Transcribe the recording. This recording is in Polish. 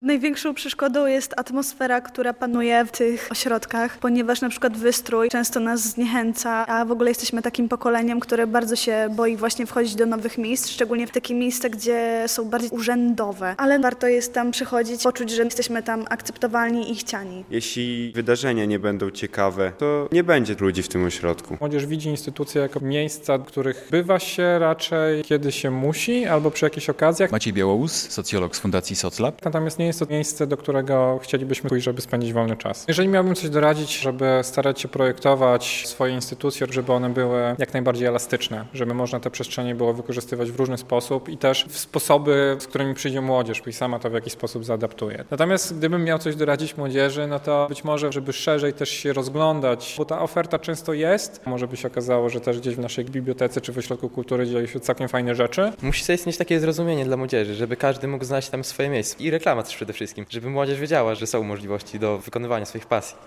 Największą przeszkodą jest atmosfera, która panuje w tych ośrodkach, ponieważ na przykład wystrój często nas zniechęca, a w ogóle jesteśmy takim pokoleniem, które bardzo się boi właśnie wchodzić do nowych miejsc, szczególnie w takie miejsca, gdzie są bardziej urzędowe. Ale warto jest tam przychodzić, poczuć, że jesteśmy tam akceptowalni i chciani. Jeśli wydarzenia nie będą ciekawe, to nie będzie ludzi w tym ośrodku. Młodzież widzi instytucje jako miejsca, w których bywa się raczej kiedy się musi albo przy jakichś okazjach. Maciej Białołus, socjolog z Fundacji Soclab. Natomiast nie jest to miejsce, do którego chcielibyśmy pójść, żeby spędzić wolny czas. Jeżeli miałbym coś doradzić, żeby starać się projektować swoje instytucje, żeby one były jak najbardziej elastyczne, żeby można te przestrzenie było wykorzystywać w różny sposób i też w sposoby, z którymi przyjdzie młodzież, i sama to w jakiś sposób zaadaptuje. Natomiast gdybym miał coś doradzić młodzieży, no to być może, żeby szerzej też się rozglądać, bo ta oferta często jest. Może by się okazało, że też gdzieś w naszej bibliotece czy w ośrodku kultury dzieją się całkiem fajne rzeczy. Musi sobie istnieć takie zrozumienie dla młodzieży, żeby każdy mógł znaleźć tam swoje miejsce. I reklama też przede wszystkim, żeby młodzież wiedziała, że są możliwości do wykonywania swoich pasji.